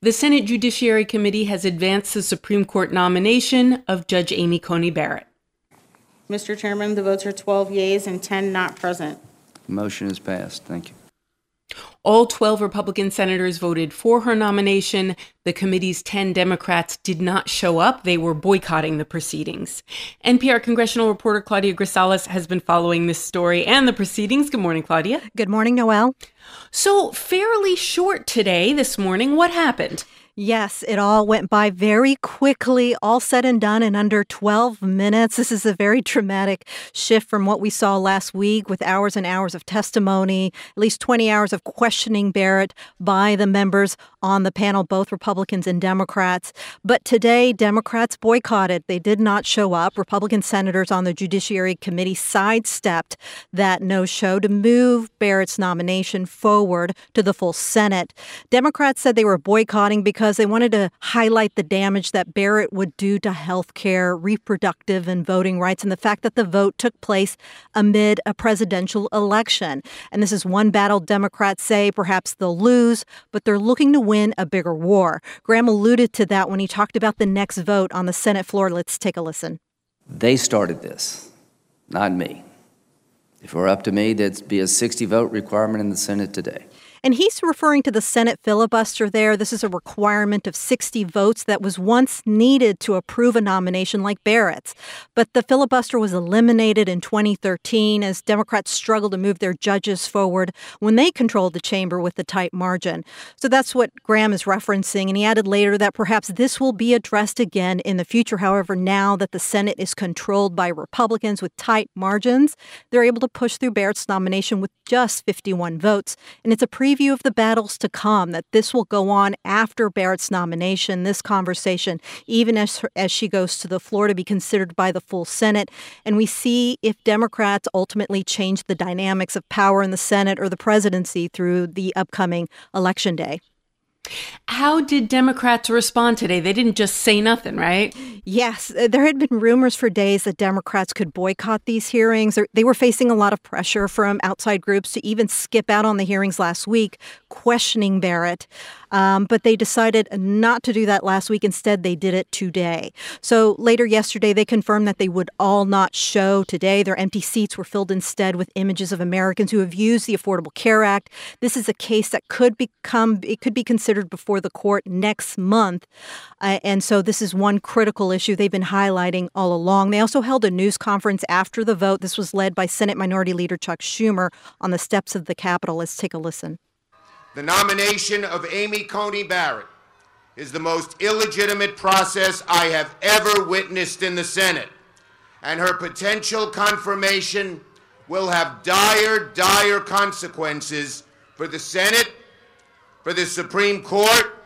The Senate Judiciary Committee has advanced the Supreme Court nomination of Judge Amy Coney Barrett. Mr. Chairman, the votes are 12 yeas and 10 not present. The motion is passed. Thank you. All 12 Republican senators voted for her nomination. The committee's 10 Democrats did not show up. They were boycotting the proceedings. NPR congressional reporter Claudia Grisales has been following this story and the proceedings. Good morning, Claudia. Good morning, Noelle. So fairly short today, this morning. What happened? Yes, it all went by very quickly, all said and done in under 12 minutes. This is a very dramatic shift from what we saw last week with hours and hours of testimony, at least 20 hours of questioning Barrett by the members on the panel, both Republicans and Democrats. But today, Democrats boycotted. They did not show up. Republican senators on the Judiciary Committee sidestepped that no-show to move Barrett's nomination forward to the full Senate. Democrats said they were boycotting because they wanted to highlight the damage that Barrett would do to health care, reproductive and voting rights, and the fact that the vote took place amid a presidential election. And this is one battle Democrats say perhaps they'll lose, but they're looking to win a bigger war. Graham alluded to that when he talked about the next vote on the Senate floor. Let's take a listen. They started this, not me. If it were up to me, there'd be a 60-vote requirement in the Senate today. And he's referring to the Senate filibuster there. This is a requirement of 60 votes that was once needed to approve a nomination like Barrett's. But the filibuster was eliminated in 2013 as Democrats struggled to move their judges forward when they controlled the chamber with a tight margin. So that's what Graham is referencing. And he added later that perhaps this will be addressed again in the future. However, now that the Senate is controlled by Republicans with tight margins, they're able to push through Barrett's nomination with just 51 votes. And it's a preview of the battles to come, that this will go on after Barrett's nomination, this conversation, even as she goes to the floor to be considered by the full Senate. And we see if Democrats ultimately change the dynamics of power in the Senate or the presidency through the upcoming election day. How did Democrats respond today? They didn't just say nothing, right? Yes, there had been rumors for days that Democrats could boycott these hearings. They were facing a lot of pressure from outside groups to even skip out on the hearings last week, questioning Barrett. But they decided not to do that last week. Instead, they did it today. So later yesterday, they confirmed that they would all not show today. Their empty seats were filled instead with images of Americans who have used the Affordable Care Act. This is a case that could be considered before the court next month. And so this is one critical issue they've been highlighting all along. They also held a news conference after the vote. This was led by Senate Minority Leader Chuck Schumer on the steps of the Capitol. Let's take a listen. The nomination of Amy Coney Barrett is the most illegitimate process I have ever witnessed in the Senate, and her potential confirmation will have dire consequences for the Senate, for the Supreme Court,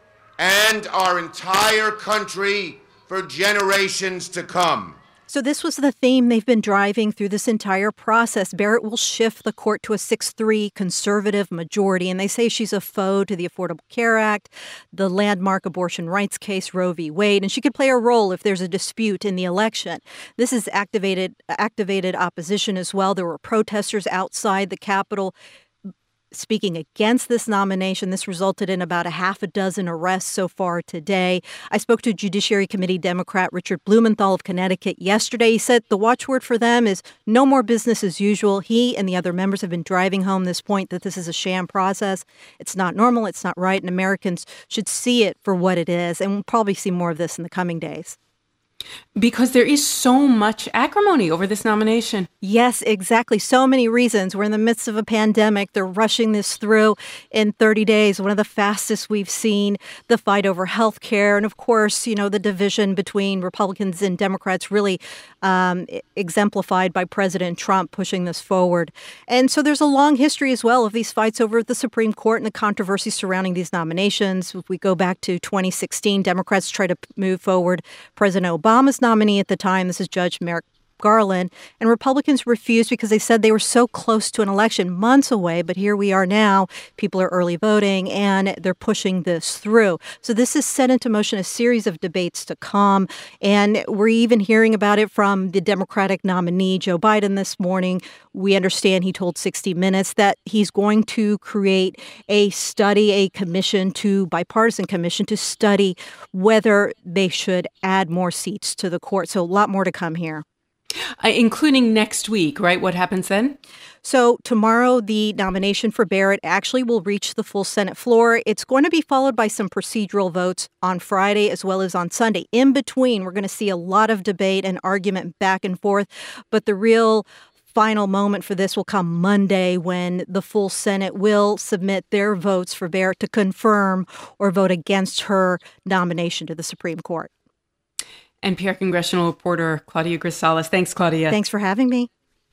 and our entire country for generations to come. So this was the theme they've been driving through this entire process. Barrett will shift the court to a 6-3 conservative majority, and they say she's a foe to the Affordable Care Act, the landmark abortion rights case, Roe v. Wade, and she could play a role if there's a dispute in the election. This has activated opposition as well. There were protesters outside the Capitol speaking against this nomination. This resulted in about a half a dozen arrests so far today. I spoke to Judiciary Committee Democrat Richard Blumenthal of Connecticut yesterday. He said the watchword for them is no more business as usual. He and the other members have been driving home this point that this is a sham process. It's not normal. It's not right. And Americans should see it for what it is. And we'll probably see more of this in the coming days. Because there is so much acrimony over this nomination. Yes, exactly. So many reasons. We're in the midst of a pandemic. They're rushing this through in 30 days, one of the fastest we've seen. The fight over health care. And of course, you know, the division between Republicans and Democrats really exemplified by President Trump pushing this forward. And so there's a long history as well of these fights over the Supreme Court and the controversy surrounding these nominations. If we go back to 2016, Democrats tried to move forward President Obama's nominee at the time. This is Judge Merrick Garland. And Republicans refused because they said they were so close to an election, months away. But here we are now. People are early voting, and they're pushing this through. So this has set into motion a series of debates to come. And we're even hearing about it from the Democratic nominee, Joe Biden, this morning. We understand he told 60 Minutes that he's going to create a study, a commission, bipartisan commission to study whether they should add more seats to the court. So a lot more to come here. Including next week, right? What happens then? So tomorrow, the nomination for Barrett actually will reach the full Senate floor. It's going to be followed by some procedural votes on Friday as well as on Sunday. In between, we're going to see a lot of debate and argument back and forth. But the real final moment for this will come Monday when the full Senate will submit their votes for Barrett to confirm or vote against her nomination to the Supreme Court. NPR congressional reporter Claudia Grisales. Thanks, Claudia. Thanks for having me.